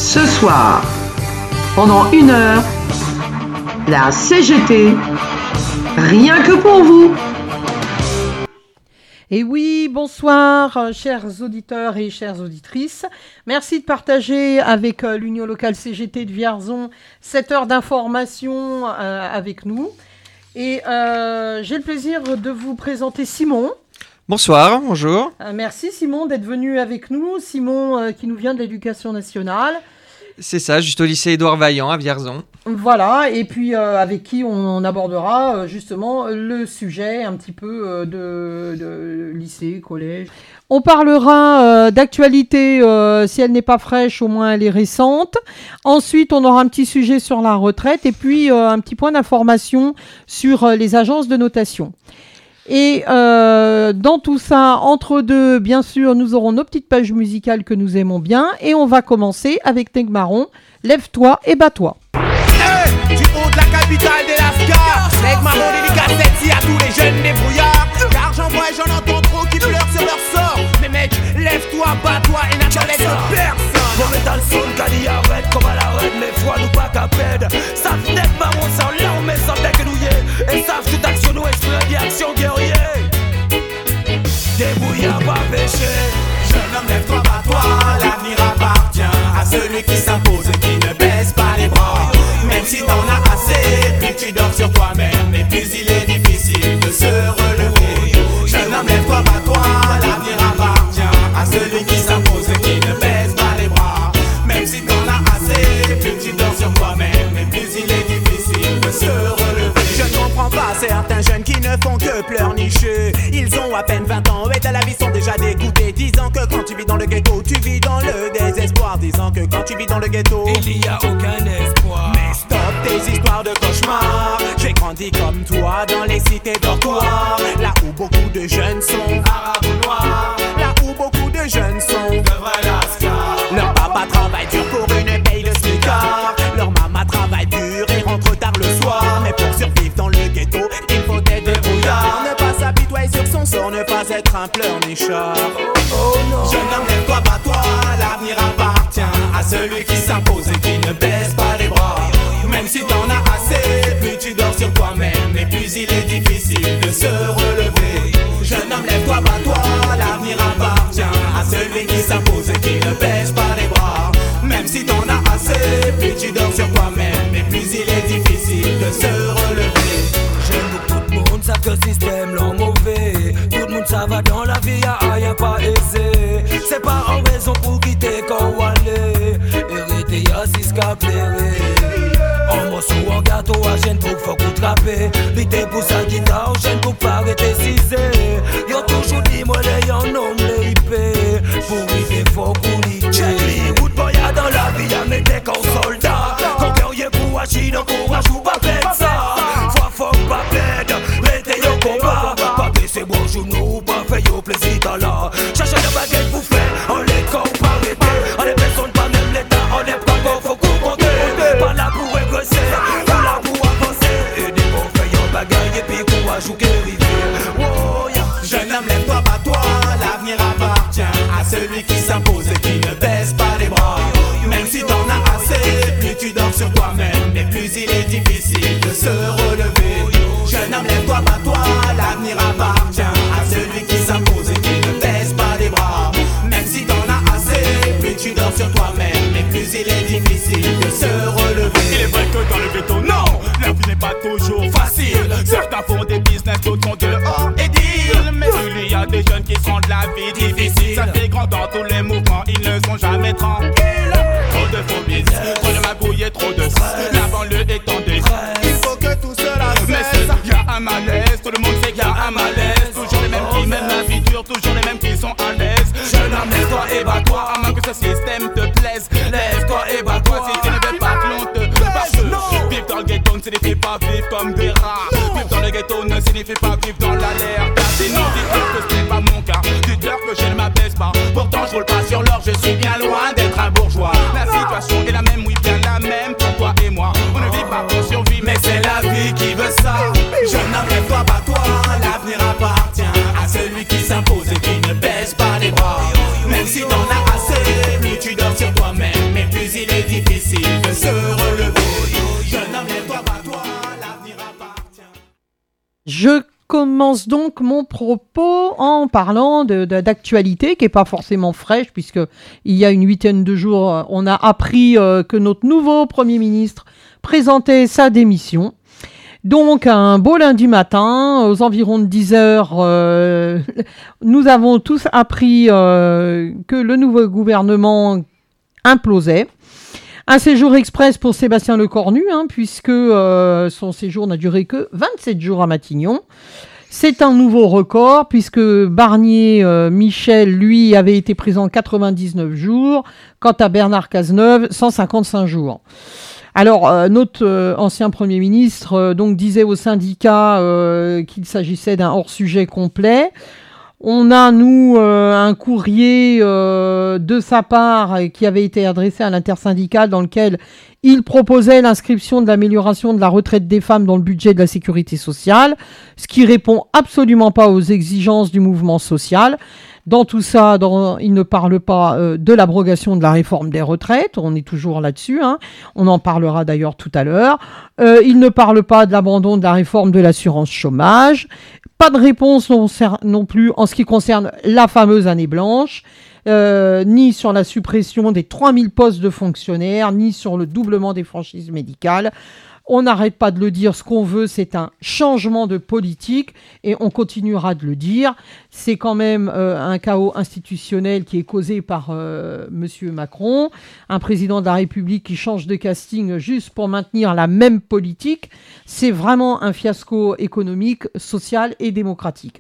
Ce soir, pendant 1 heure, la CGT, rien que pour vous. Et oui, bonsoir, chers auditeurs et chères auditrices. Merci de partager avec l'Union locale CGT de Vierzon 7 heures d'information avec nous. Et j'ai le plaisir de vous présenter Simon. Bonsoir, bonjour. Merci Simon d'être venu avec nous. Simon qui nous vient de l'Éducation nationale. C'est ça, juste au lycée Édouard Vaillant à Vierzon. Voilà, et puis avec qui on abordera justement le sujet un petit peu de lycée, collège. On parlera d'actualité, si elle n'est pas fraîche, au moins elle est récente. Ensuite, on aura un petit sujet sur la retraite et puis un petit point d'information sur les agences de notation. Et dans tout ça, entre deux, bien sûr, nous aurons nos petites pages musicales que nous aimons bien. Et on va commencer avec Teg Marron, Lève-toi et bats-toi. Hey, du haut de la capitale de l'Asca, Teg Marron dédicace ici à tous les jeunes débrouillards. Car j'en vois et j'en entends trop qui pleurent sur leur sort. Mais mec, lève-toi, bats-toi et n'attends de personne. Pour mettre dans le son, Kali arrête comme à la reine, mais foi nous pas qu'à pède. Savent Teg Marron sans l'arme, mais sans déguenouiller. Et savent toute action nous exprès d'action guerrier. Débrouillard pas péché. Jeune homme, lève-toi, bats-toi, l'avenir appartient à celui qui s'impose et qui ne baisse pas les bras. Même si t'en as assez, plus tu dors sur toi-même, et plus il est difficile de se relever. Jeune homme, lève-toi, bats-toi, l'avenir appartient à celui qui s'impose et qui ne baisse pas les bras. Même si t'en as assez, plus tu dors sur toi-même, et plus il est difficile de se relever. Je ne comprends pas certains jeunes qui ne font que pleurnicher. Ils ont à peine 20 ans et de la vie sont déjà dégoûtés. Disant que quand tu vis dans le ghetto, tu vis dans le désespoir. Disant que quand tu vis dans le ghetto, il n'y a aucun espoir. mais stop tes histoires de cauchemars. J'ai grandi comme toi dans les cités dortoirs, là où beaucoup de jeunes sont arabes ou noirs, là où beaucoup de jeunes sont de vrais lascars. Leur papa travaille dur pour une paye de smicard. Leur maman travaille dur et rentre tard le soir. Mais pour survivre dans le ghetto, il faut être débrouillard. Ne pas s'apitoyer sur son sort, ne pas être un pleurnichard. Oh non. Jeune homme, lève-toi, bats-toi, l'avenir appartient à celui qui s'impose et qui ne baisse pas les bras. Même si t'en as assez, plus tu dors sur toi-même, et plus il est difficile de se relever. Jeune homme, lève-toi, bats-toi, l'avenir appartient à celui qui s'impose et qui ne baisse pas les bras. Même si t'en as assez, plus tu dors sur toi-même, et plus il est difficile de se relever. J'aime que tout le monde savent que le système l'en mauvais. Tout le monde ça va dans la vie, y'a rien pas aisé. C'est pas en raison pour quitter quand on allait. Hérité y'a 6 cap en morceau, en gâteau, à gêne pour faut qu'on trappe. L'idée pour sa guitare, gêne pour pas arrêter cisé. Y'ont toujours dit, moi, les y'en ont les IP. Pour l'idée, faut qu'on l'idée. J'ai dit, Woodboy a dans la vie, y'a mes decks en soldat. Quand guerrier pour agir, encourage ou pas faire ça. Faut pas perdre, restez au combat. Pas baisser vos genoux, pas faire au plaisir dans l'art. Cherchez le baguette pour faire, on les corps pas arrêter. On les personnes pas même l'état, on les pas encore, faut qu'on compte. Pas là pour régresser, pas là pour avancer. Et des bons faits en bagaille et puis courage ou guérir. Oh, yeah. Jeune homme, lève-toi, bats-toi, l'avenir appartient à celui qui s'impose et qui ne baisse pas les bras. Même si t'en as assez, plus tu dors sur toi-même, et plus il est difficile de se relever. Jeune homme, lève-toi, bats-toi, l'avenir appartient à celui qui s'impose et qui ne baisse pas les bras. Même si t'en as assez, plus tu dors sur toi-même, et plus il est difficile de se relever. Il est vrai que dans le ghetto, non, la vie n'est pas toujours facile. Certains font des business, d'autres sont dehors et deal. Mais il y a des jeunes qui se rendent la vie difficile. Ça fait grand dans tous les mouvements, ils ne sont jamais tranquilles. Trop de phobies, trop de magouilles et trop de stress. La banlieue est en détresse. Il faut que tout cela cesse. Y a un malaise, tout le monde sait qu'il y a un malaise. Toujours les mêmes qui mènent la vie dure, toujours les mêmes qui sont à l'aise. Jeune homme, lève-toi et bats-toi, à moins que ce système te plaise. Lève-toi et bats-toi si tu ne veux pas que l'on te parce que vivre dans le ghetto ne signifie pas vivre comme des rats. Vivre dans le ghetto ne signifie pas vivre dans l'alerte. Sinon, dites-leur que ce n'est pas mon cas. Dites-leur que je ne m'abaisse pas. Pourtant, je roule pas sur l'or, je suis bien loin d'être un bourgeois. La situation est la même, oui, bien la même pour toi et moi. On ne vit pas pour survivre, mais c'est la vie qui veut ça. Jeune homme, lève-toi, bats-toi, l'avenir appartient à celui qui s'impose et qui ne baisse pas les bras. Même si t'en as assez, plus tu dors sur toi-même, mais plus il est Je commence donc mon propos en parlant d'actualité qui n'est pas forcément fraîche, puisque il y a une huitaine de jours, on a appris que notre nouveau Premier ministre présentait sa démission. Donc, un beau lundi matin, aux environs de 10 heures, nous avons tous appris que le nouveau gouvernement implosait. Un séjour express pour Sébastien Lecornu, puisque son séjour n'a duré que 27 jours à Matignon. C'est un nouveau record, puisque Barnier, Michel, lui, avait été présent 99 jours, quant à Bernard Cazeneuve, 155 jours. Alors, notre ancien Premier ministre donc disait aux syndicats qu'il s'agissait d'un hors-sujet complet. On a, nous, un courrier de sa part qui avait été adressé à l'intersyndicale dans lequel il proposait l'inscription de l'amélioration de la retraite des femmes dans le budget de la sécurité sociale, ce qui répond absolument pas aux exigences du mouvement social. Dans tout ça, il ne parle pas de l'abrogation de la réforme des retraites, on est toujours là-dessus, on en parlera d'ailleurs tout à l'heure. Il ne parle pas de l'abandon de la réforme de l'assurance chômage. Pas de réponse non plus en ce qui concerne la fameuse année blanche, ni sur la suppression des 3000 postes de fonctionnaires, ni sur le doublement des franchises médicales. On n'arrête pas de le dire, ce qu'on veut, c'est un changement de politique et on continuera de le dire. C'est quand même un chaos institutionnel qui est causé par Monsieur Macron, un président de la République qui change de casting juste pour maintenir la même politique. C'est vraiment un fiasco économique, social et démocratique.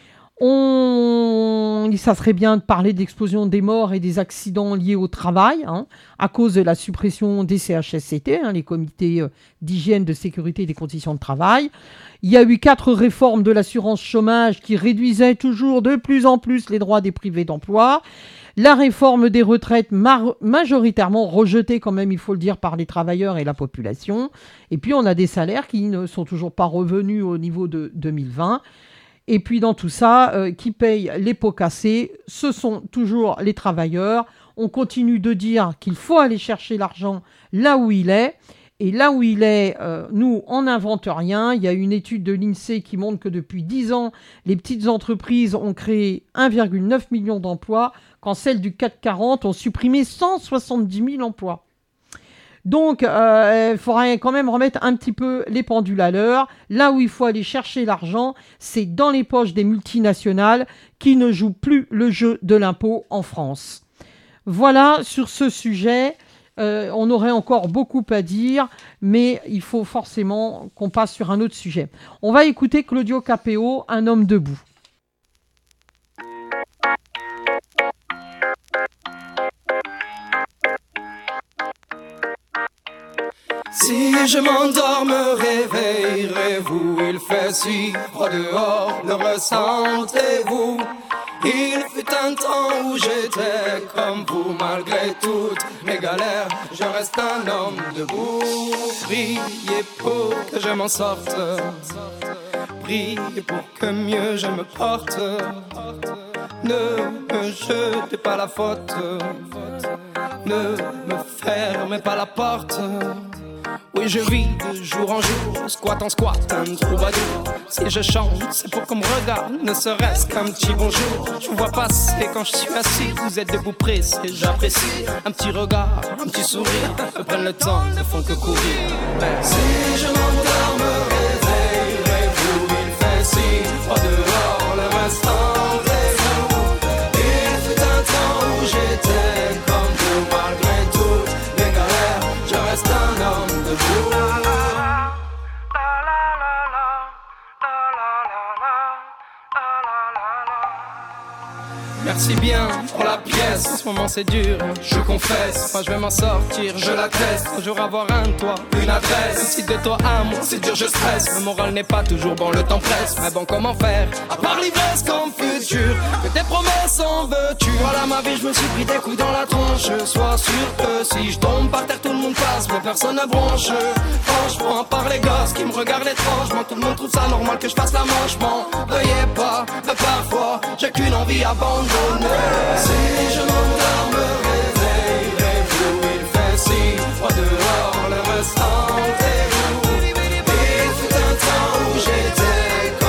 Ça serait bien de parler de l'explosion des morts et des accidents liés au travail, à cause de la suppression des CHSCT, les comités d'hygiène, de sécurité et des conditions de travail. Il y a eu 4 réformes de l'assurance chômage qui réduisaient toujours de plus en plus les droits des privés d'emploi. La réforme des retraites majoritairement rejetée quand même, il faut le dire, par les travailleurs et la population. Et puis on a des salaires qui ne sont toujours pas revenus au niveau de 2020. Et puis dans tout ça, qui paye les pots cassés, ce sont toujours les travailleurs. On continue de dire qu'il faut aller chercher l'argent là où il est. Et là où il est, nous, on n'invente rien. Il y a une étude de l'INSEE qui montre que depuis 10 ans, les petites entreprises ont créé 1,9 million d'emplois, quand celles du CAC 40 ont supprimé 170 000 emplois. Donc, il faudrait quand même remettre un petit peu les pendules à l'heure. Là où il faut aller chercher l'argent, c'est dans les poches des multinationales qui ne jouent plus le jeu de l'impôt en France. Voilà, sur ce sujet, on aurait encore beaucoup à dire, mais il faut forcément qu'on passe sur un autre sujet. On va écouter Claudio Capéo, Un homme debout. Si je m'endors, me réveillerez-vous? Il fait si froid dehors, le ressentez-vous? Il fut un temps où j'étais comme vous, malgré toutes mes galères, je reste un homme debout. Priez pour que je m'en sorte, priez pour que mieux je me porte. Ne me jetez pas la faute, ne me fermez pas la porte. Oui, je vis de jour en jour, squat en squat, un troubadour. Si je chante, c'est pour qu'on me regarde, ne serait-ce qu'un petit bonjour. Je vous vois passer quand je suis assis, vous êtes debout pressé, j'apprécie. Un petit regard, un petit sourire, me prennent le temps, ne font que courir. Si je m'endors, me réveillerez-vous? Il fait si froid dehors, le restant vous. Il fut un temps où j'étais comme vous, malgré toutes mes galères, je reste un homme debout. Merci bien pour la pièce, en ce moment c'est dur, je confesse. Moi je vais m'en sortir, je l'atteste. Un jour avoir un toit, une adresse. Si de toi à moi c'est dur, je stresse. Le moral n'est pas toujours bon, le temps presse. Mais bon, comment faire, à part l'ivresse comme futur, que tes promesses en veux-tu? Voilà ma vie, je me suis pris des coups dans la tronche. Sois sûr que si je tombe par terre, tout le monde passe, mais personne ne bronche. Franchement, par les gosses qui me regardent étrangement, tout le monde trouve ça normal que je fasse la manche. M'en veuillez pas, mais parfois j'ai qu'une envie abandonnée. Si je m'endors, me réveillerez-vous? Il fait si froid dehors, le restant vous. Il fut un temps où j'étais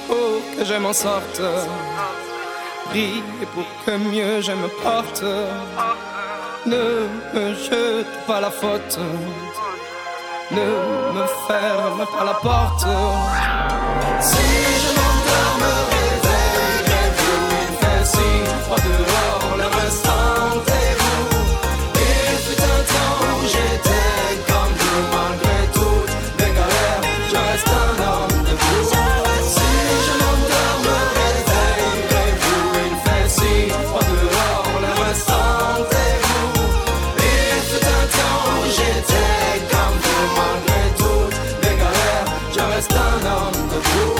pour que je m'en sorte. Prie pour que mieux je me porte. Ne me jete pas la faute. Ne me ferme pas la porte. Si je m'endors, me réveillerai vous. Il fait si froid dehors, le reste rendez-vous. Il fut un temps où j'étais comme vous. Malgré toutes mes galères, je reste un homme debout. Si je m'endors, me réveillerai vous. Il fait si froid dehors, le reste rendez-vous. Il fut un temps où j'étais comme vous. Malgré toutes mes galères, je reste un homme debout.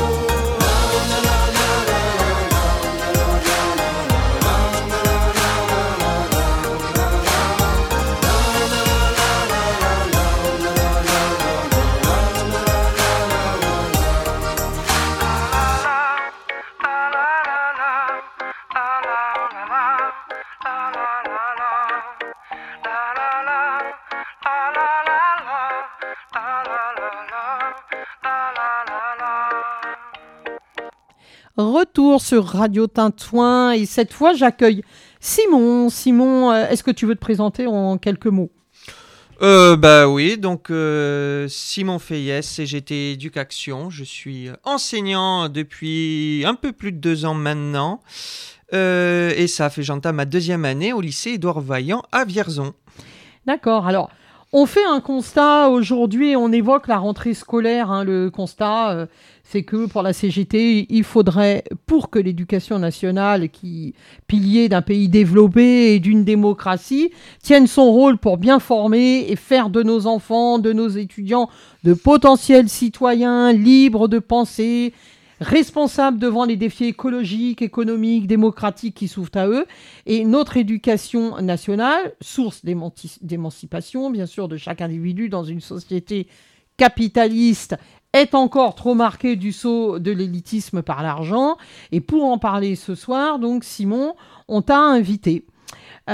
Retour sur Radio Tintouin et cette fois j'accueille Simon. Simon, est-ce que tu veux te présenter en quelques mots ? Bah oui, donc Simon Feyès, CGT Éducation. Je suis enseignant depuis un peu plus de 2 ans maintenant. Et ça fait j'entame ma 2e année au lycée Édouard Vaillant à Vierzon. D'accord, alors on fait un constat aujourd'hui, on évoque la rentrée scolaire, hein, le constat c'est que pour la CGT, il faudrait, pour que l'éducation nationale, qui pilier d'un pays développé et d'une démocratie, tienne son rôle pour bien former et faire de nos enfants, de nos étudiants, de potentiels citoyens libres de penser, responsables devant les défis écologiques, économiques, démocratiques qui s'ouvrent à eux. Et notre éducation nationale, source d'émancipation, bien sûr, de chaque individu dans une société capitaliste, est encore trop marquée du sceau de l'élitisme par l'argent. Et pour en parler ce soir, donc Simon, on t'a invité pour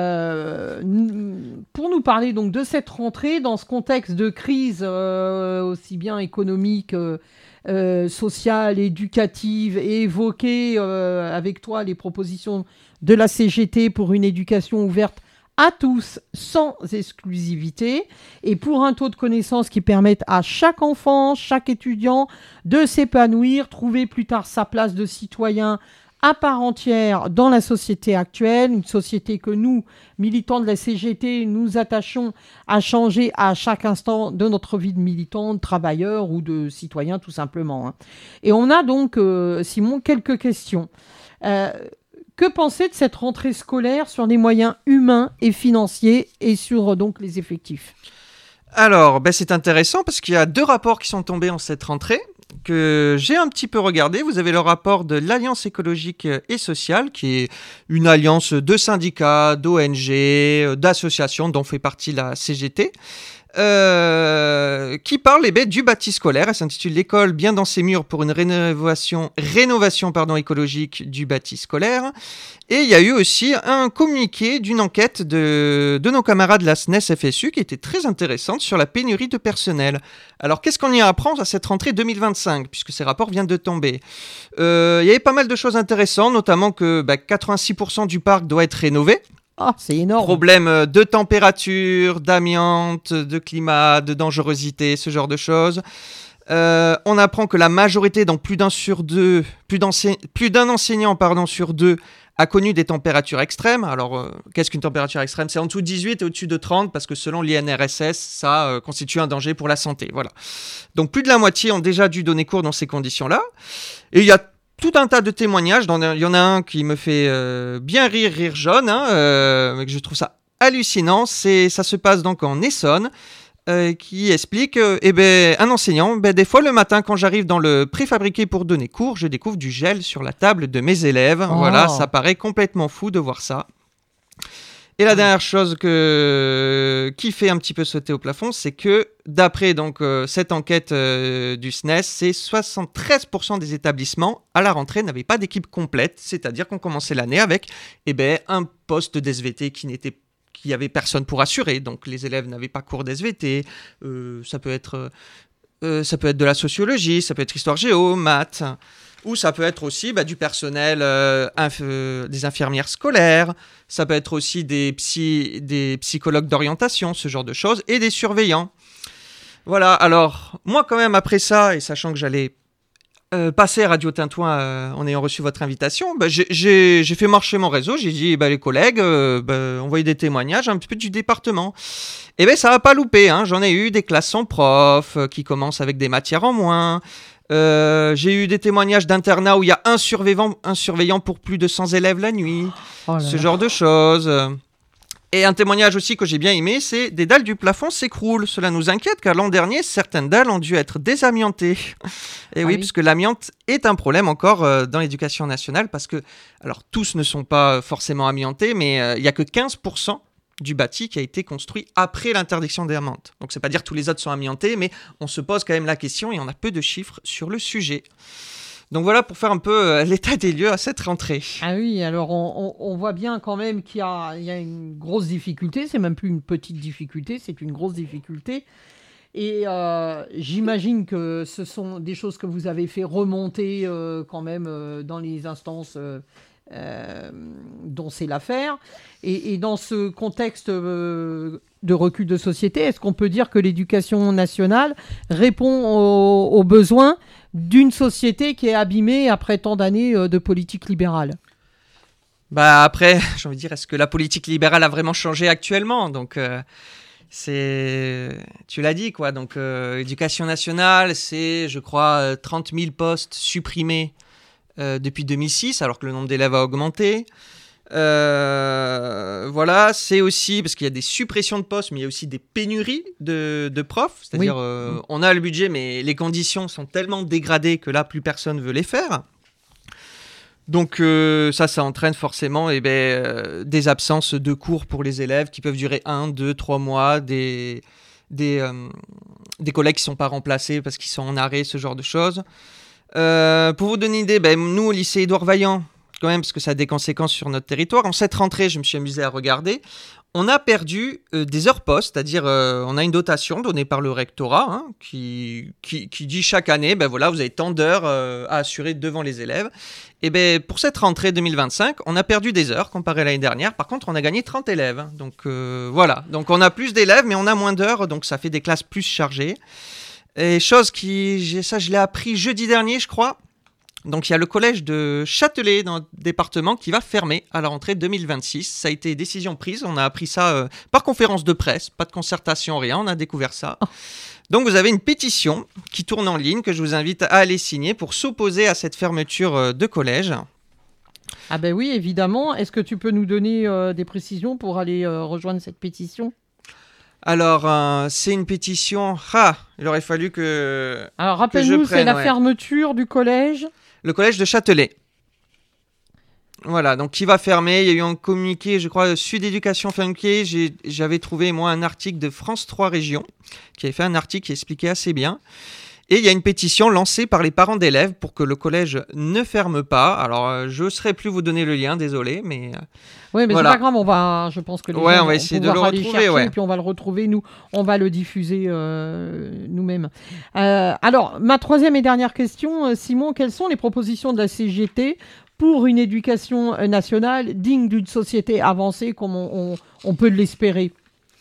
nous parler donc de cette rentrée dans ce contexte de crise aussi bien économique, sociale, éducative, et évoquer avec toi les propositions de la CGT pour une éducation ouverte à tous, sans exclusivité, et pour un taux de connaissance qui permette à chaque enfant, chaque étudiant de s'épanouir, trouver plus tard sa place de citoyen à part entière dans la société actuelle, une société que nous, militants de la CGT, nous attachons à changer à chaque instant de notre vie de militant, de travailleur ou de citoyen tout simplement, hein. Et on a donc, Simon, quelques questions. Que penser de cette rentrée scolaire sur les moyens humains et financiers et sur donc les effectifs ? Alors, c'est intéressant parce qu'il y a 2 rapports qui sont tombés en cette rentrée que j'ai un petit peu regardé. Vous avez le rapport de l'Alliance écologique et sociale, qui est une alliance de syndicats, d'ONG, d'associations dont fait partie la CGT, qui parle du bâti scolaire. Elle s'intitule « L'école bien dans ses murs pour une rénovation écologique du bâti scolaire ». Et il y a eu aussi un communiqué d'une enquête de nos camarades de la SNES-FSU qui était très intéressante sur la pénurie de personnel. Alors, qu'est-ce qu'on y apprend à cette rentrée 2025, puisque ces rapports viennent de tomber ? Il y avait pas mal de choses intéressantes, notamment que 86% du parc doit être rénové. Ah, c'est énorme. Problème de température, d'amiante, de climat, de dangerosité, ce genre de choses. On apprend que la majorité, donc plus d'un enseignant sur 2, a connu des températures extrêmes. Alors, qu'est-ce qu'une température extrême ? C'est en dessous de 18 et au-dessus de 30, parce que selon l'INRSS, ça constitue un danger pour la santé. Voilà. Donc, plus de la moitié ont déjà dû donner cours dans ces conditions-là. Et il y a tout un tas de témoignages. Il y en a un qui me fait bien rire jaune, mais que je trouve ça hallucinant. Ça se passe donc en Essonne, qui explique un enseignant, des fois le matin quand j'arrive dans le préfabriqué pour donner cours, je découvre du gel sur la table de mes élèves. Oh. Voilà, ça paraît complètement fou de voir ça. Et la dernière chose qui fait un petit peu sauter au plafond, c'est que d'après cette enquête du SNES, c'est 73% des établissements à la rentrée n'avaient pas d'équipe complète, c'est-à-dire qu'on commençait l'année avec un poste d'SVT qui y avait personne pour assurer, donc les élèves n'avaient pas cours d'SVT, ça peut être de la sociologie, ça peut être histoire géo, maths. Ou ça peut être aussi du personnel, des infirmières scolaires, ça peut être aussi des psychologues d'orientation, ce genre de choses, et des surveillants. Voilà, alors moi quand même après ça, et sachant que j'allais passer à Radio Tintouin en ayant reçu votre invitation, j'ai fait marcher mon réseau, j'ai dit les collègues, envoyez des témoignages un petit peu du département. Et ça va pas louper, hein. J'en ai eu des classes sans prof qui commencent avec des matières en moins. J'ai eu des témoignages d'internats où il y a un surveillant pour plus de 100 élèves la nuit, ce genre de choses. Et un témoignage aussi que j'ai bien aimé, c'est des dalles du plafond s'écroulent. Cela nous inquiète car l'an dernier, certaines dalles ont dû être désamiantées. Et oui, puisque l'amiante est un problème encore dans l'éducation nationale parce que, alors tous ne sont pas forcément amiantés, mais il n'y a que 15% du bâti qui a été construit après l'interdiction des amiantes. Donc c'est pas dire que tous les autres sont amiantés, mais on se pose quand même la question et on a peu de chiffres sur le sujet. Donc voilà pour faire un peu l'état des lieux à cette rentrée. Ah oui, alors on voit bien quand même qu'il y a une grosse difficulté, c'est même plus une petite difficulté, c'est une grosse difficulté. Et j'imagine que ce sont des choses que vous avez fait remonter quand même dans les instances dont c'est l'affaire. Et dans ce contexte de recul de société, est-ce qu'on peut dire que l'éducation nationale répond aux besoins d'une société qui est abîmée après tant d'années de politique libérale? Après, j'ai envie de dire, est-ce que la politique libérale a vraiment changé actuellement? Donc, tu l'as dit, quoi. Donc, éducation nationale, c'est, je crois, 30 000 postes supprimés depuis 2006, alors que le nombre d'élèves a augmenté. Voilà, c'est aussi parce qu'il y a des suppressions de postes, mais il y a aussi des pénuries de profs. C'est-à-dire, on a le budget, mais les conditions sont tellement dégradées que là, plus personne veut les faire. Donc ça entraîne forcément des absences de cours pour les élèves qui peuvent durer 1, 2, 3 mois, des collègues qui ne sont pas remplacés parce qu'ils sont en arrêt, ce genre de choses. Pour vous donner une idée, nous au lycée Édouard Vaillant, quand même, parce que ça a des conséquences sur notre territoire. En cette rentrée, je me suis amusé à regarder. On a perdu des heures postes, c'est-à-dire on a une dotation donnée par le rectorat qui dit chaque année, vous avez tant d'heures à assurer devant les élèves. Et pour cette rentrée 2025, on a perdu des heures comparé à l'année dernière. Par contre, on a gagné 30 élèves. Donc voilà, donc on a plus d'élèves, mais on a moins d'heures, donc ça fait des classes plus chargées. Et je l'ai appris jeudi dernier, je crois. Donc il y a le collège de Châtelet dans le département qui va fermer à la rentrée 2026. Ça a été décision prise, on a appris ça par conférence de presse, pas de concertation, rien, on a découvert ça. Donc vous avez une pétition qui tourne en ligne que je vous invite à aller signer pour s'opposer à cette fermeture de collège. Ah ben oui, évidemment. Est-ce que tu peux nous donner des précisions pour aller rejoindre cette pétition ? Alors, c'est une pétition... il aurait fallu que... Alors, rappelle-nous, c'est la fermeture du collège ? Le collège de Châtelet. Voilà, donc qui va fermer. Il y a eu un communiqué, je crois, Sud Éducation communiqué. J'avais trouvé, moi, un article de France 3 Régions qui avait fait un article qui expliquait assez bien. Et il y a une pétition lancée par les parents d'élèves pour que le collège ne ferme pas. Alors, je ne saurais plus vous donner le lien, désolé, mais... Oui, mais voilà. C'est pas grave, je pense que les gens on va essayer de le retrouver. Et puis on va le retrouver, nous, on va le diffuser nous-mêmes. Alors, ma troisième et dernière question, Simon, quelles sont les propositions de la CGT pour une éducation nationale digne d'une société avancée comme on peut l'espérer ?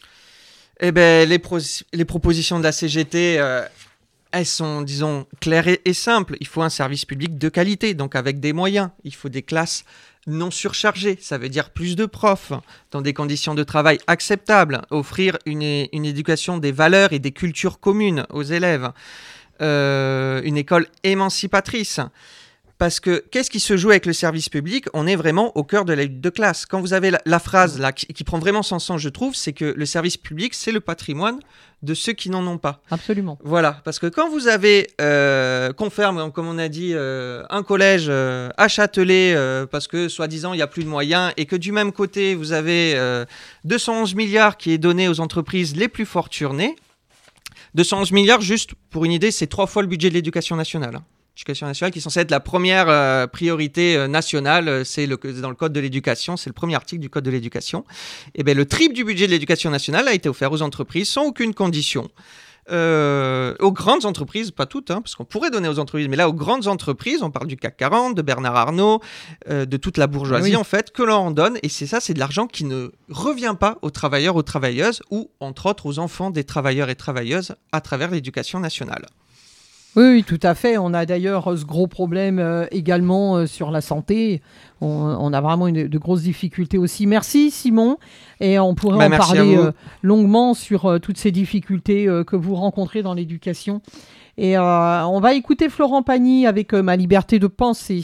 Les propositions de la CGT... elles sont, disons, claires et simples. Il faut un service public de qualité, donc avec des moyens. Il faut des classes non surchargées, ça veut dire plus de profs, dans des conditions de travail acceptables, offrir une éducation des valeurs et des cultures communes aux élèves, une école émancipatrice. Parce que qu'est-ce qui se joue avec le service public ? On est vraiment au cœur de la lutte de classe. Quand vous avez la phrase là, qui prend vraiment son sens, je trouve, c'est que le service public, c'est le patrimoine de ceux qui n'en ont pas. Absolument. Voilà, parce que quand vous avez, comme on a dit, un collège à Châtelet, parce que soi-disant il n'y a plus de moyens, et que du même côté, vous avez 211 milliards qui est donné aux entreprises les plus fortunées, 211 milliards, juste pour une idée, c'est 3 fois le budget de l'éducation nationale. L'éducation nationale qui est censée être la première priorité nationale, c'est dans le code de l'éducation, c'est le premier article du code de l'éducation. Et le triple du budget de l'éducation nationale a été offert aux entreprises sans aucune condition. aux grandes entreprises, pas toutes, parce qu'on pourrait donner aux entreprises, mais là, aux grandes entreprises, on parle du CAC 40, de Bernard Arnault, de toute la bourgeoisie, en fait, que l'on en donne. Et c'est de l'argent qui ne revient pas aux travailleurs, aux travailleuses, ou, entre autres, aux enfants des travailleurs et travailleuses à travers l'éducation nationale. Oui, tout à fait. On a d'ailleurs ce gros problème également sur la santé. On a vraiment de grosses difficultés aussi. Merci Simon. Et on pourrait en parler longuement sur toutes ces difficultés que vous rencontrez dans l'éducation. Et on va écouter Florent Pagny avec Ma liberté de penser.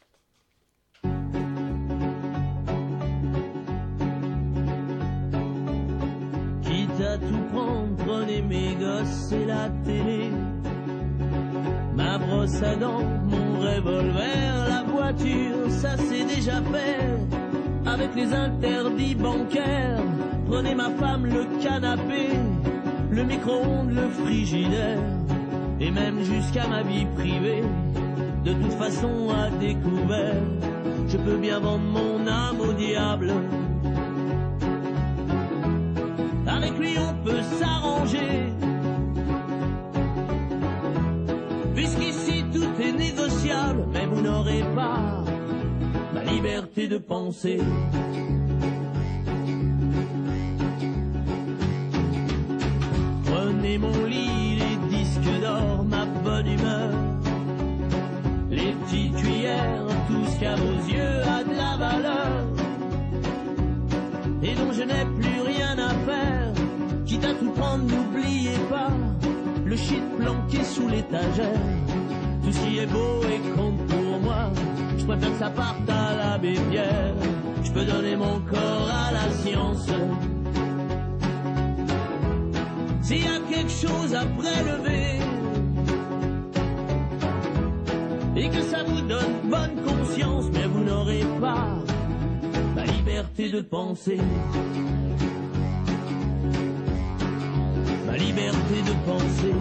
Quitte à tout prendre, prenez mes gosses et la télé. Ma brosse à dents, mon revolver, la voiture, ça c'est déjà fait. Avec les interdits bancaires, prenez ma femme, le canapé, le micro-ondes, le frigidaire, et même jusqu'à ma vie privée. De toute façon à découvert, je peux bien vendre mon âme au diable. Avec lui on peut s'arranger. Puisqu'ici tout est négociable, mais vous n'aurez pas ma liberté de penser. Prenez mon lit, les disques d'or, ma bonne humeur, les petites cuillères, tout ce qu'à vos yeux a de la valeur, et dont je n'ai plus rien à faire. Quitte à tout prendre, n'oubliez pas le shit planqué sous l'étagère. Tout ce qui est beau et compte pour moi, je préfère que ça parte à l'abbé Pierre. Je peux donner mon corps à la science. S'il y a quelque chose à prélever et que ça vous donne bonne conscience, mais vous n'aurez pas la liberté de penser. Ma liberté de penser.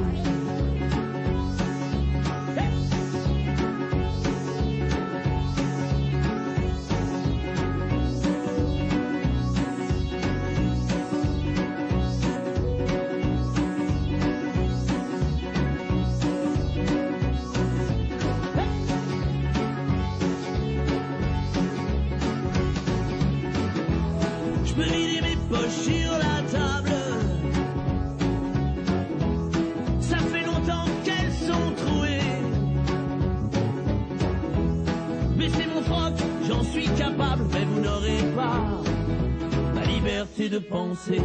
Je peux vider mes poches sur la table. Ça fait longtemps qu'elles sont trouées. Baisser mon froc, j'en suis capable, mais vous n'aurez pas ma liberté de penser.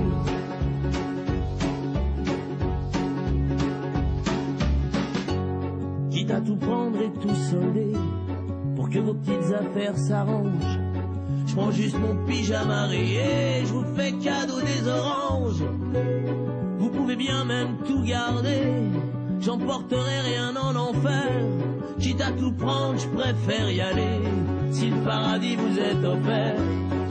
Quitte à tout prendre et tout solder pour que vos petites affaires s'arrangent. Je prends juste mon pyjama rayé, je vous fais cadeau des oranges. Vous pouvez bien même tout garder, j'emporterai rien en enfer. Quitte à tout prendre, je préfère y aller, si le paradis vous est offert.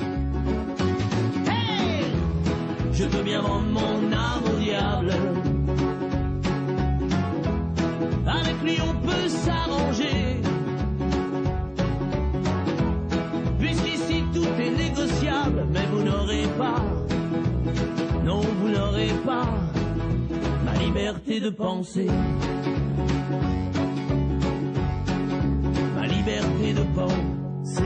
Hey! Je peux bien vendre mon âme au diable. Avec lui on peut s'arranger. Puisqu'ici tout est négociable, mais vous n'aurez pas, non vous n'aurez pas ma liberté de penser. Ma liberté de penser.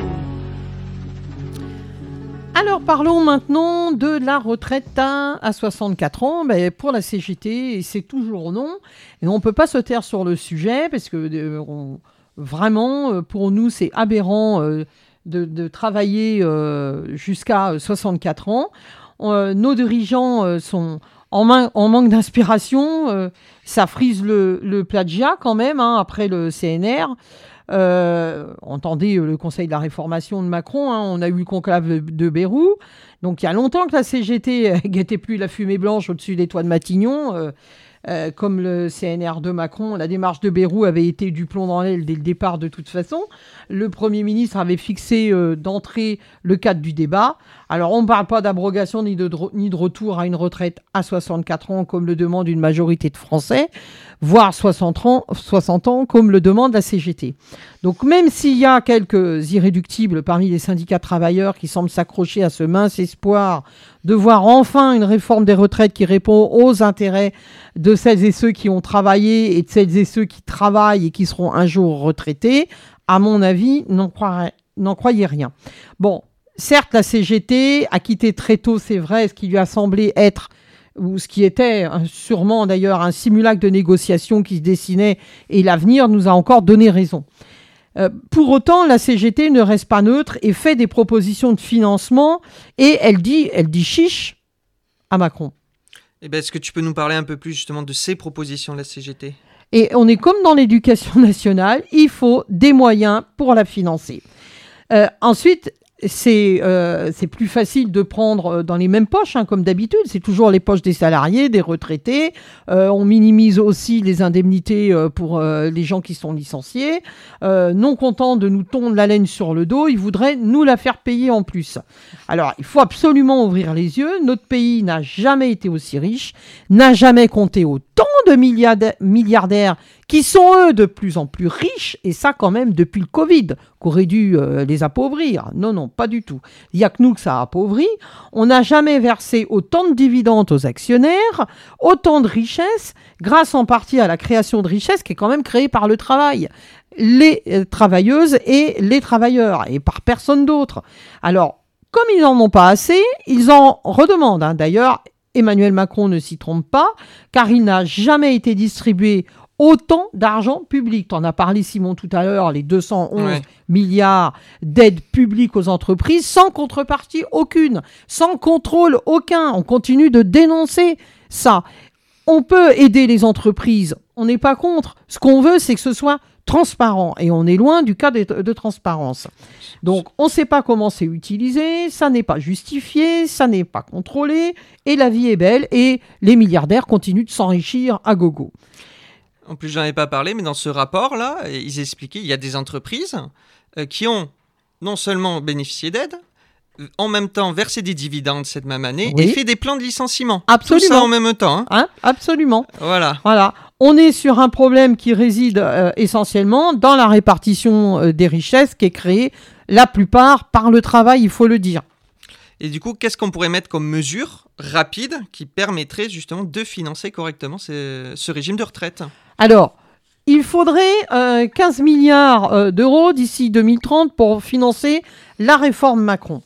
Alors parlons maintenant de la retraite à 64 ans. Pour la CGT, et c'est toujours non. Et on ne peut pas se taire sur le sujet, parce que vraiment, pour nous, c'est aberrant de travailler jusqu'à 64 ans. Nos dirigeants sont en manque d'inspiration. Ça frise le plagiat quand même, après le CNR. Entendez le Conseil de la Réformation de Macron, on a eu le conclave de Bérou. Donc il y a longtemps que la CGT guettait plus la fumée blanche au-dessus des toits de Matignon. Comme le CNR de Macron, la démarche de Bérou avait été du plomb dans l'aile dès le départ de toute façon. Le Premier ministre avait fixé d'entrée le cadre du débat. Alors on ne parle pas d'abrogation ni de retour à une retraite à 64 ans comme le demande une majorité de Français, voire 60 ans comme le demande la CGT. Donc même s'il y a quelques irréductibles parmi les syndicats de travailleurs qui semblent s'accrocher à ce mince espoir de voir enfin une réforme des retraites qui répond aux intérêts de de celles et ceux qui ont travaillé et de celles et ceux qui travaillent et qui seront un jour retraités, à mon avis, n'en croyez rien. Bon, certes, la CGT a quitté très tôt, c'est vrai, ce qui lui a semblé être, ou ce qui était sûrement d'ailleurs un simulacre de négociation qui se dessinait, et l'avenir nous a encore donné raison. Pour autant, la CGT ne reste pas neutre et fait des propositions de financement, et elle dit chiche à Macron. Eh ben, est-ce que tu peux nous parler un peu plus justement de ces propositions de la CGT ? Et on est comme dans l'éducation nationale, il faut des moyens pour la financer. Ensuite, c'est plus facile de prendre dans les mêmes poches, comme d'habitude. C'est toujours les poches des salariés, des retraités. On minimise aussi les indemnités pour les gens qui sont licenciés. Non contents de nous tondre la laine sur le dos, ils voudraient nous la faire payer en plus. Alors, il faut absolument ouvrir les yeux. Notre pays n'a jamais été aussi riche, n'a jamais compté autant de milliardaires qui sont, eux, de plus en plus riches, et ça, quand même, depuis le Covid, qu'aurait dû les appauvrir. Non, pas du tout. Il n'y a que nous que ça a appauvri. On n'a jamais versé autant de dividendes aux actionnaires, autant de richesses, grâce en partie à la création de richesses qui est quand même créée par le travail. Les travailleuses et les travailleurs, et par personne d'autre. Alors, comme ils n'en ont pas assez, ils en redemandent. D'ailleurs, Emmanuel Macron ne s'y trompe pas, car il n'a jamais été distribué autant d'argent public. Tu en as parlé, Simon, tout à l'heure, les 211 milliards d'aides publiques aux entreprises, sans contrepartie aucune, sans contrôle aucun. On continue de dénoncer ça. On peut aider les entreprises, on n'est pas contre. Ce qu'on veut, c'est que ce soit transparent, et on est loin du cas de transparence. Donc, on ne sait pas comment c'est utilisé, ça n'est pas justifié, ça n'est pas contrôlé, et la vie est belle, et les milliardaires continuent de s'enrichir à gogo. En plus, j'en ai pas parlé, mais dans ce rapport-là, ils expliquaient qu'il y a des entreprises qui ont non seulement bénéficié d'aide, en même temps versé des dividendes cette même année, et fait des plans de licenciement. Absolument. Tout ça en même temps. Absolument. Voilà. On est sur un problème qui réside essentiellement dans la répartition des richesses qui est créée la plupart par le travail, il faut le dire. Et du coup, qu'est-ce qu'on pourrait mettre comme mesure rapide qui permettrait justement de financer correctement ce régime de retraite ? Alors, il faudrait 15 milliards d'euros d'ici 2030 pour financer la réforme Macron.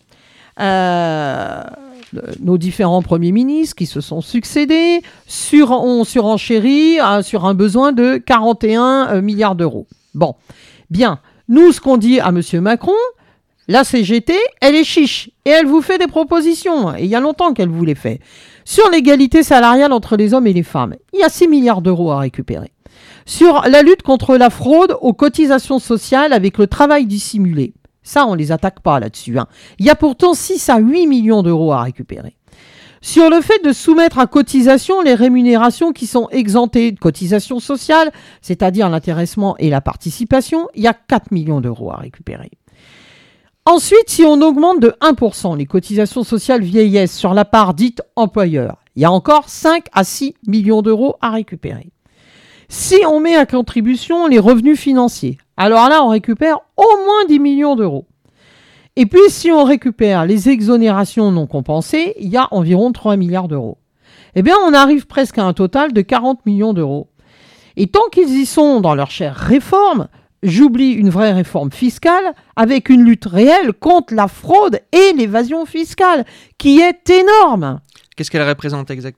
Nos différents premiers ministres qui se sont succédés ont surenchéri sur un besoin de 41 milliards d'euros. Bon, bien. Nous, ce qu'on dit à M. Macron, la CGT, elle est chiche et elle vous fait des propositions. Et il y a longtemps qu'elle vous les fait. Sur l'égalité salariale entre les hommes et les femmes, il y a 6 milliards d'euros à récupérer. Sur la lutte contre la fraude aux cotisations sociales avec le travail dissimulé, ça, on ne les attaque pas là-dessus. Il y a pourtant 6 à 8 millions d'euros à récupérer. Sur le fait de soumettre à cotisation les rémunérations qui sont exemptées de cotisations sociales, c'est-à-dire l'intéressement et la participation, il y a 4 millions d'euros à récupérer. Ensuite, si on augmente de 1% les cotisations sociales vieillesse sur la part dite employeur, il y a encore 5 à 6 millions d'euros à récupérer. Si on met à contribution les revenus financiers, alors là, on récupère au moins 10 millions d'euros. Et puis, si on récupère les exonérations non compensées, il y a environ 3 milliards d'euros. Eh bien, on arrive presque à un total de 40 millions d'euros. Et tant qu'ils y sont dans leur chère réforme, j'oublie une vraie réforme fiscale avec une lutte réelle contre la fraude et l'évasion fiscale, qui est énorme. Qu'est-ce qu'elle représente exactement ?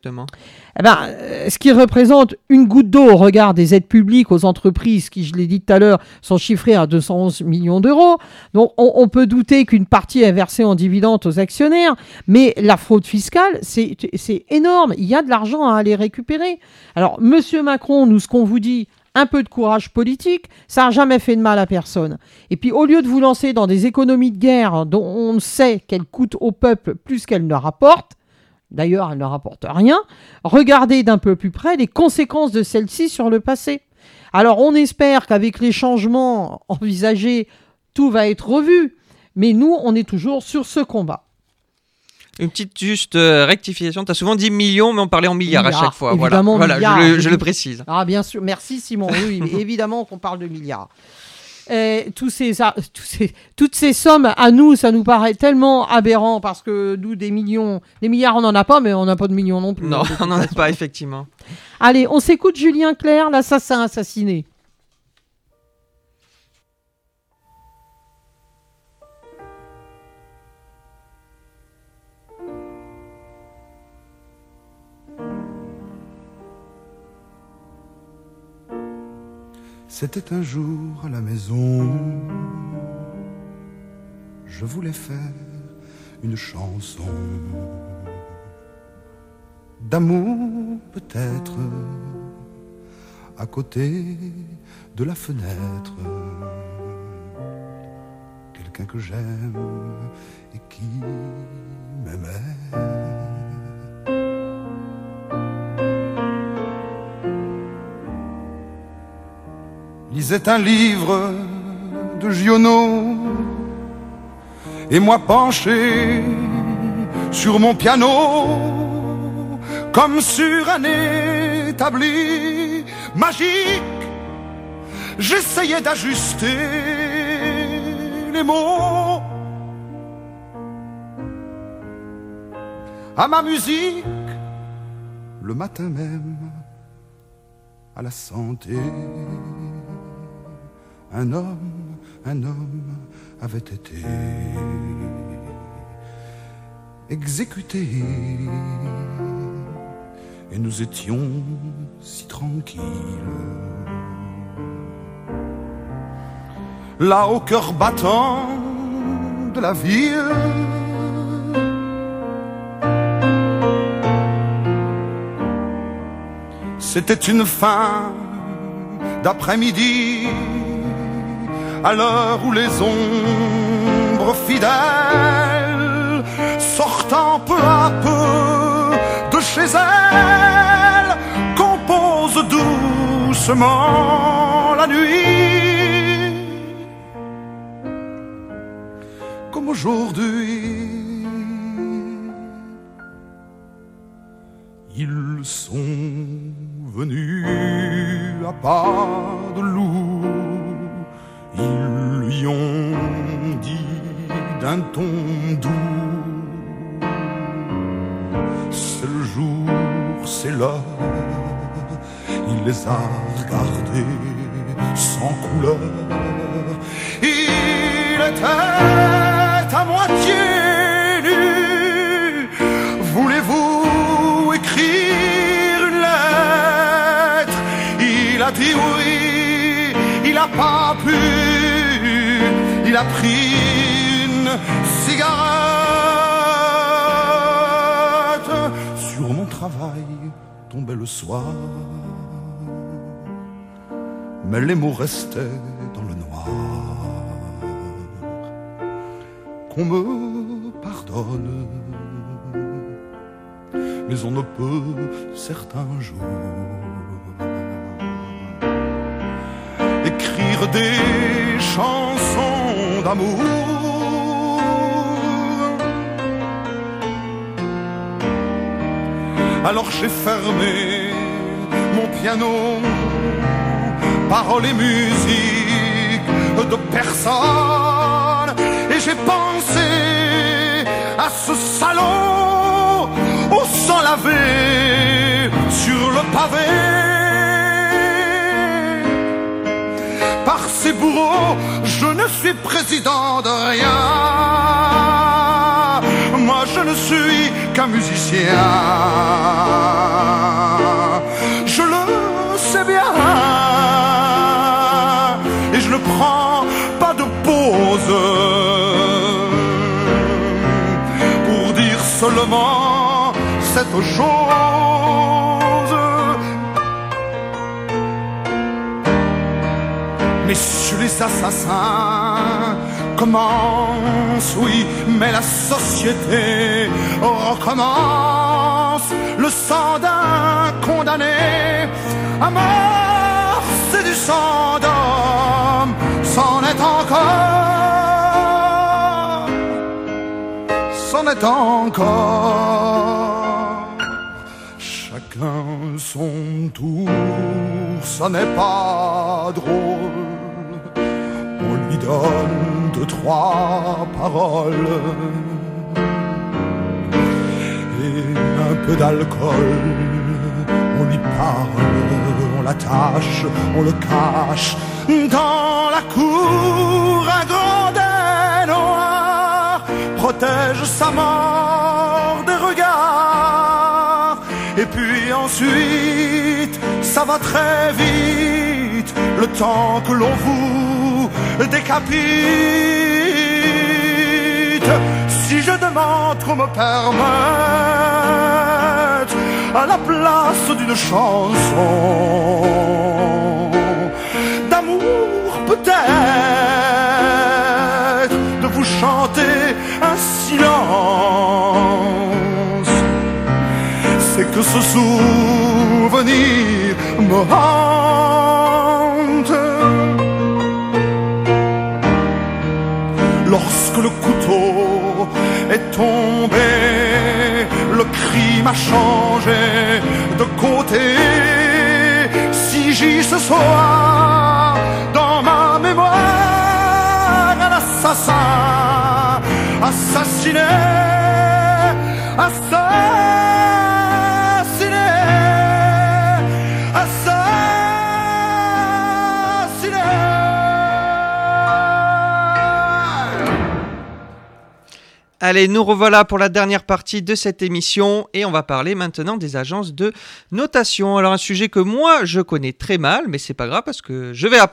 Ce qui représente une goutte d'eau au regard des aides publiques aux entreprises qui, je l'ai dit tout à l'heure, sont chiffrées à 211 millions d'euros. Donc, on peut douter qu'une partie est versée en dividendes aux actionnaires, mais la fraude fiscale, c'est énorme. Il y a de l'argent à aller récupérer. Alors, Monsieur Macron, nous, ce qu'on vous dit, un peu de courage politique, ça n'a jamais fait de mal à personne. Et puis, au lieu de vous lancer dans des économies de guerre dont on sait qu'elles coûtent au peuple plus qu'elles ne rapportent, d'ailleurs, elle ne rapporte rien. Regardez d'un peu plus près les conséquences de celle-ci sur le passé. Alors, on espère qu'avec les changements envisagés, tout va être revu. Mais nous, on est toujours sur ce combat. Une petite juste rectification. Tu as souvent dit millions, mais on parlait en milliards à chaque fois. Évidemment, voilà, milliards. je le précise. Ah, bien sûr. Merci, Simon. Oui, évidemment qu'on parle de milliards. Et toutes ces sommes, à nous, ça nous paraît tellement aberrant parce que nous, des milliards, on n'en a pas, mais on n'a pas de millions non plus. Non, on n'en a pas, effectivement. Allez, on s'écoute Julien Clerc, l'assassin assassiné. C'était un jour à la maison, je voulais faire une chanson d'amour peut-être, à côté de la fenêtre, quelqu'un que j'aime et qui m'aimait. Lisait un livre de Giono et moi penché sur mon piano comme sur un établi magique, j'essayais d'ajuster les mots à ma musique le matin même à la santé. Un homme avait été exécuté et nous étions si tranquilles. Là au cœur battant de la ville, c'était une fin d'après-midi, à l'heure où les ombres fidèles, sortant peu à peu de chez elles, composent doucement la nuit. Comme aujourd'hui, ils sont venus à pas de loup. Ils lui ont dit d'un ton doux, c'est le jour, c'est l'heure. Il les a regardés sans couleur. Il était à moitié nu. Voulez-vous écrire une lettre? Il a dit oui, il n'a pas pu. Il a pris une cigarette. Sur mon travail tombait le soir, mais les mots restaient dans le noir. Qu'on me pardonne, mais on ne peut certains jours écrire des chansons d'amour. Alors j'ai fermé mon piano, paroles et musique de personne, et j'ai pensé à ce salaud au sang lavé sur le pavé par ces bourreaux. Je ne suis président de rien, moi je ne suis qu'un musicien. Je le sais bien et je ne prends pas de pause pour dire seulement cette chose. Messieurs les assassins commencent, oui, mais la société recommence. Le sang d'un condamné à mort, c'est du sang d'homme, c'en est encore, c'en est encore. Chacun son tour, ça n'est pas drôle. donne 2-3 paroles et un peu d'alcool. On lui parle, on l'attache, on le cache dans la cour. Un grandet noir protège sa mort des regards. Et puis ensuite, ça va très vite, le temps que l'on vous décapite. Si je demande qu'on me permette à la place d'une chanson d'amour peut-être, de vous chanter un silence, c'est que ce souvenir me hante. Lorsque le couteau est tombé, le crime a changé de côté. Si j'ai ce soir dans ma mémoire un assassin, assassiné, assassiné, assassiné. Allez, nous revoilà pour la dernière partie de cette émission et on va parler maintenant des agences de notation. Alors un sujet que moi je connais très mal, mais c'est pas grave parce que je vais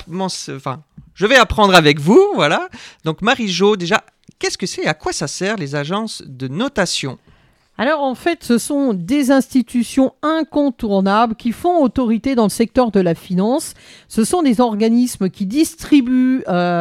apprendre avec vous, voilà. Donc Marie-Jo, déjà, qu'est-ce que c'est et à quoi ça sert les agences de notation ? Alors en fait, ce sont des institutions incontournables qui font autorité dans le secteur de la finance. Ce sont des organismes qui distribuent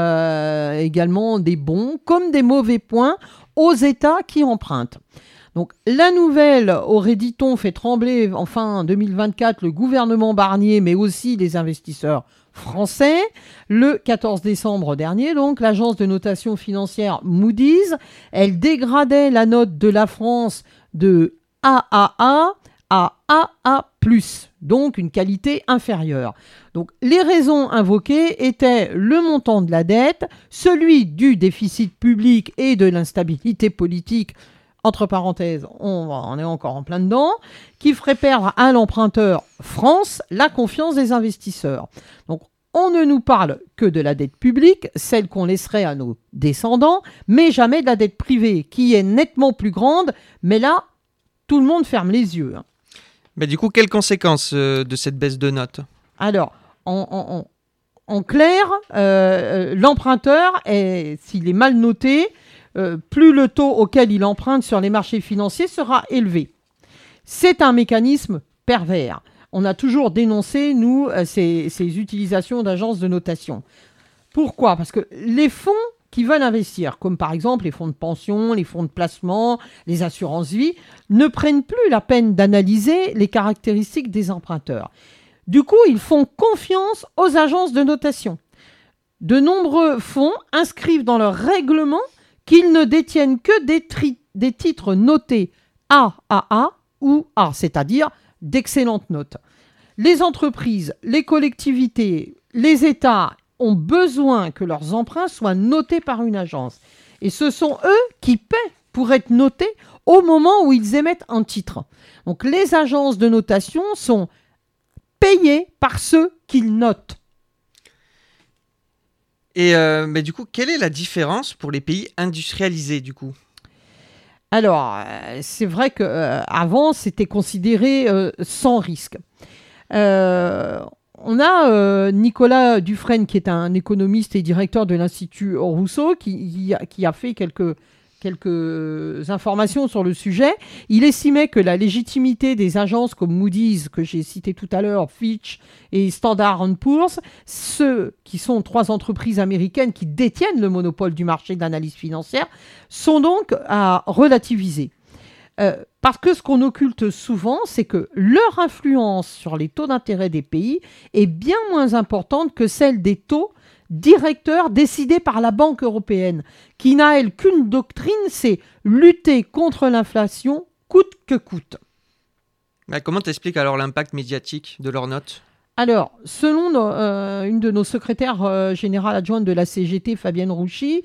également des bons comme des mauvais points aux États qui empruntent. Donc la nouvelle aurait, dit-on, fait trembler en fin 2024 le gouvernement Barnier, mais aussi les investisseurs français. Le 14 décembre dernier, donc, l'agence de notation financière Moody's, elle dégradait la note de la France de AAA à AA+, donc une qualité inférieure. Donc les raisons invoquées étaient le montant de la dette, celui du déficit public et de l'instabilité politique, entre parenthèses, on est encore en plein dedans, qui ferait perdre à l'emprunteur France la confiance des investisseurs. Donc on ne nous parle que de la dette publique, celle qu'on laisserait à nos descendants, mais jamais de la dette privée, qui est nettement plus grande, mais là, tout le monde ferme les yeux. Mais du coup, quelles conséquences de cette baisse de notes ? Alors, en clair, l'emprunteur, s'il est mal noté, plus le taux auquel il emprunte sur les marchés financiers sera élevé. C'est un mécanisme pervers. On a toujours dénoncé, nous, ces utilisations d'agences de notation. Pourquoi ? Parce que les fonds qui veulent investir, comme par exemple les fonds de pension, les fonds de placement, les assurances-vie, ne prennent plus la peine d'analyser les caractéristiques des emprunteurs. Du coup, ils font confiance aux agences de notation. De nombreux fonds inscrivent dans leur règlement qu'ils ne détiennent que des titres notés AAA ou A, c'est-à-dire d'excellentes notes. Les entreprises, les collectivités, les États ont besoin que leurs emprunts soient notés par une agence. Et ce sont eux qui paient pour être notés au moment où ils émettent un titre. Donc les agences de notation sont payées par ceux qu'ils notent. Et mais du coup, quelle est la différence pour les pays industrialisés du coup ? Alors, c'est vrai qu'avant, c'était considéré sans risque. On a Nicolas Dufresne, qui est un économiste et directeur de l'Institut Rousseau, qui a fait quelques informations sur le sujet. Il estimait que la légitimité des agences comme Moody's, que j'ai cité tout à l'heure, Fitch et Standard & Poor's, ceux qui sont 3 entreprises américaines qui détiennent le monopole du marché de l'analyse financière, sont donc à relativiser. Parce que ce qu'on occulte souvent, c'est que leur influence sur les taux d'intérêt des pays est bien moins importante que celle des taux directeur décidé par la Banque européenne, qui n'a, elle, qu'une doctrine, c'est lutter contre l'inflation coûte que coûte. Comment t'expliques alors l'impact médiatique de leurs notes ? Alors, selon une de nos secrétaires générales adjointes de la CGT, Fabienne Rouchy,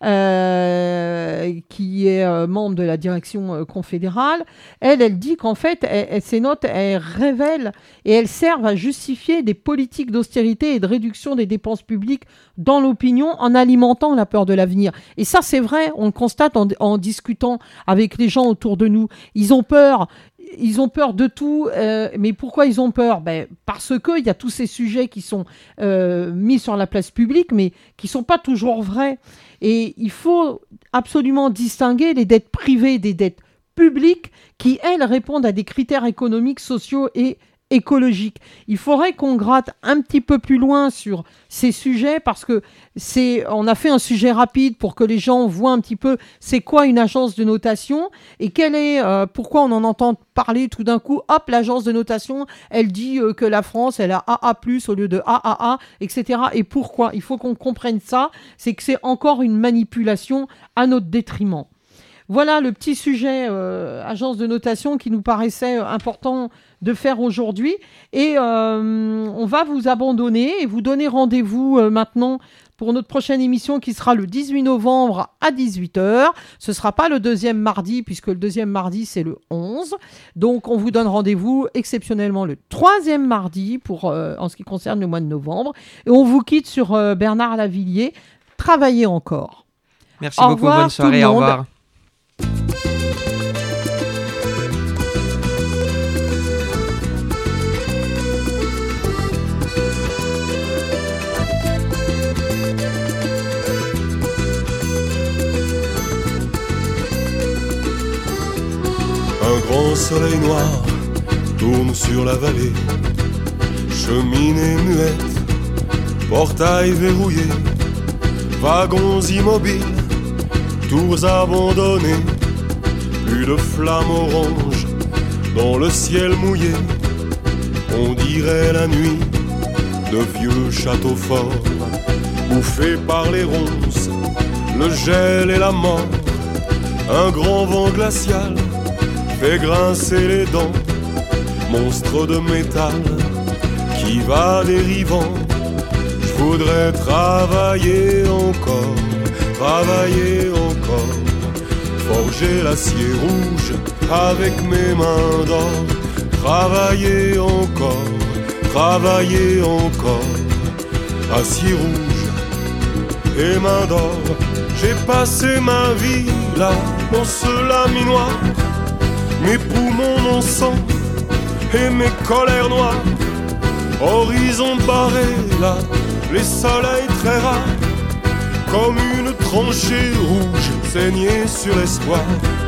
qui est membre de la direction confédérale, elle dit qu'en fait, ces notes, elles révèlent et elles servent à justifier des politiques d'austérité et de réduction des dépenses publiques dans l'opinion en alimentant la peur de l'avenir. Et ça, c'est vrai, on le constate en discutant avec les gens autour de nous. Ils ont peur de tout, mais pourquoi ils ont peur ? Parce qu'il y a tous ces sujets qui sont mis sur la place publique, mais qui ne sont pas toujours vrais. Et il faut absolument distinguer les dettes privées des dettes publiques qui, elles, répondent à des critères économiques, sociaux et écologique. Il faudrait qu'on gratte un petit peu plus loin sur ces sujets parce que on a fait un sujet rapide pour que les gens voient un petit peu c'est quoi une agence de notation et pourquoi on en entend parler tout d'un coup. Hop, l'agence de notation, elle dit que la France, elle a AA+, au lieu de AAA, etc. Et pourquoi ? Il faut qu'on comprenne ça. C'est que c'est encore une manipulation à notre détriment. Voilà le petit sujet agence de notation qui nous paraissait important de faire aujourd'hui. Et on va vous abandonner et vous donner rendez-vous maintenant pour notre prochaine émission qui sera le 18 novembre à 18h. Ce ne sera pas le deuxième mardi puisque le deuxième mardi, c'est le 11. Donc, on vous donne rendez-vous exceptionnellement le troisième mardi en ce qui concerne le mois de novembre. Et on vous quitte sur Bernard Lavilliers. Travaillez encore. Merci beaucoup, bonne soirée, au revoir. Un grand soleil noir tourne sur la vallée, cheminée muette, portail verrouillé, wagons immobiles, tours abandonnées, plus de flammes oranges dans le ciel mouillé. On dirait la nuit de vieux châteaux forts, bouffés par les ronces, le gel et la mort. Un grand vent glacial fait grincer les dents, monstre de métal qui va dérivant. Je voudrais travailler encore, forger l'acier rouge avec mes mains d'or, travailler encore, acier rouge et mains d'or. J'ai passé ma vie là dans ce laminoir, mes poumons mon sang et mes colères noires, horizon barré là, les soleils très rares, comme une tranchée rouge saignée sur l'espoir.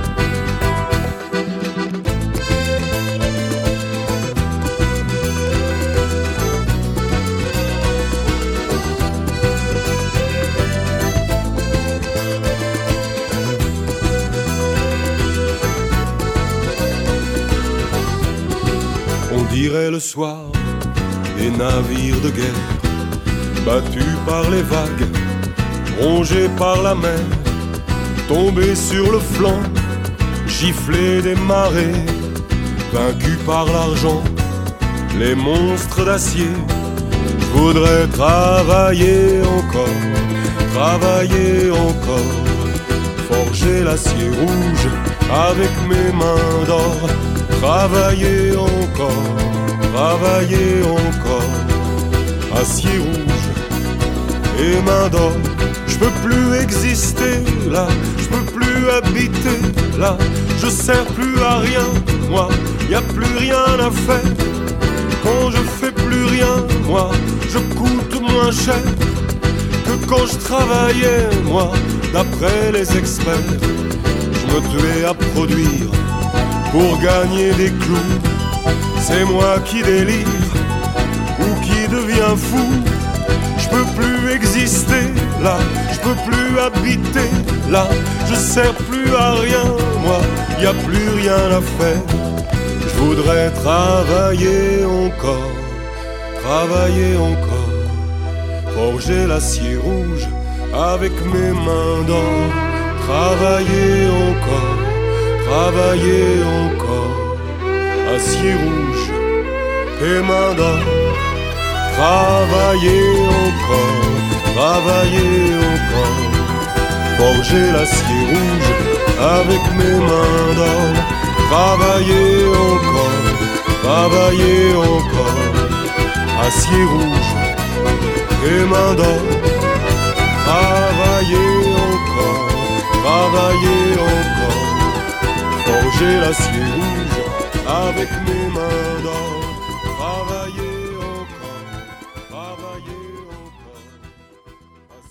On dirait le soir des navires de guerre, battus par les vagues, rongés par la mer, tombés sur le flanc, giflés des marées, vaincus par l'argent, les monstres d'acier. Je voudrais travailler encore, forger l'acier rouge avec mes mains d'or, travailler encore, acier rouge et mains d'or. Je peux plus exister là, je peux plus habiter là, je sers plus à rien, moi, y a plus rien à faire. Quand je fais plus rien, moi, je coûte moins cher que quand je travaillais, moi, d'après les experts. Je me tuais à produire pour gagner des clous, c'est moi qui délire ou qui devient fou. Je peux plus exister là, je peux plus habiter là, je sers plus à rien, moi, y a plus rien à faire. Je voudrais travailler encore, forger l'acier rouge avec mes mains d'or, travailler encore, acier rouge et mains d'or. travailler encore, travailler encore, forger l'acier rouge avec mes mains d'or, travailler encore, travailler encore, acier rouge et mains d'or, travailler encore, travailler encore, forger l'acier rouge avec mes mains d'or.